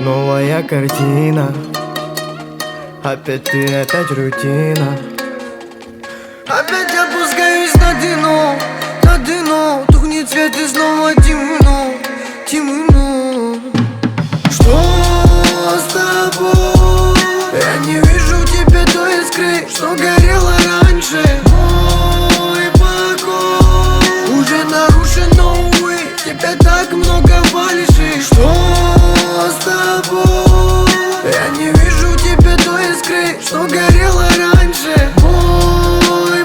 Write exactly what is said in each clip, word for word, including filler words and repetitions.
Новая картина, опять ты, опять рутина. Опять опускаюсь на дно, на дно. Тухнет свет и снова темно, темно. Что с тобой? Я не вижу тебя той искры, что горела раньше. Мой покой уже нарушен, но увы, тебя так много фальши. Что с тобой? Я не вижу тебя той искры, что горела раньше. Мой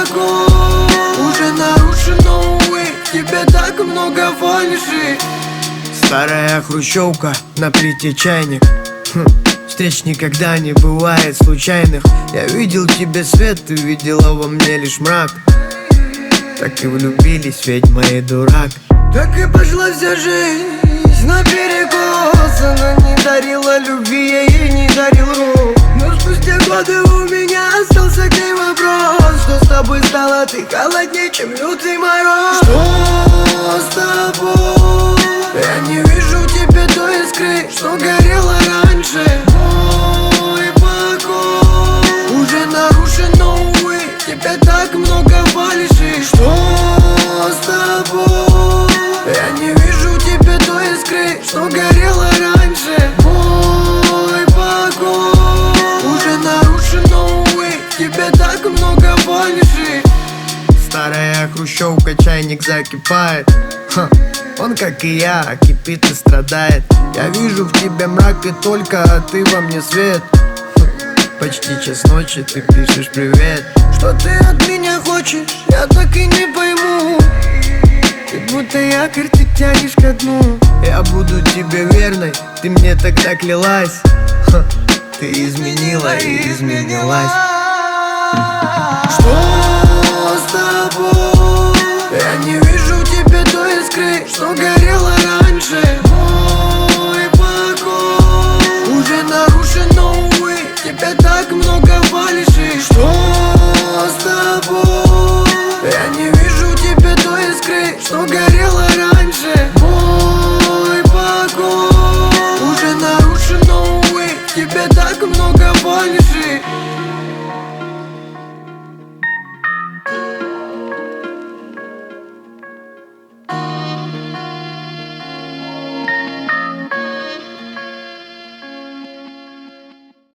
покой уже нарушен, но увы, тебя так много фальши. Старая хрущевка, на плите чайник. Хм, встреч никогда не бывает случайных. Я видел в тебе свет, ты видела во мне лишь мрак. Так и влюбились, ведь мои дурак. Так и пошла вся жизнь наперекос. Она не дарила любви, я ей не дарил рук. Но спустя годы у меня остался к ней вопрос: что с тобой стало, ты холоднее, чем лютый мороз. Что с тобой? Я не вижу тебя той искры, что горела раньше. Мой покой уже нарушен, но увы, тебя так много фальши. Что с тобой? Я не вижу тебя той искры, что горела раньше. Мой покой уже нарушен, но увы, тебя так много фальши. Старая хрущевка, чайник закипает. Ха, он, как и я, кипит и страдает. Я вижу в тебе мрак и только, а ты во мне свет. Ха, почти час ночи, ты пишешь привет. Что ты от меня хочешь, я так и не пойму. Ты будто якорь, ты тянешь ко дну. Я буду тебе верной, ты мне тогда клялась. Ха, ты изменила и изменилась. Что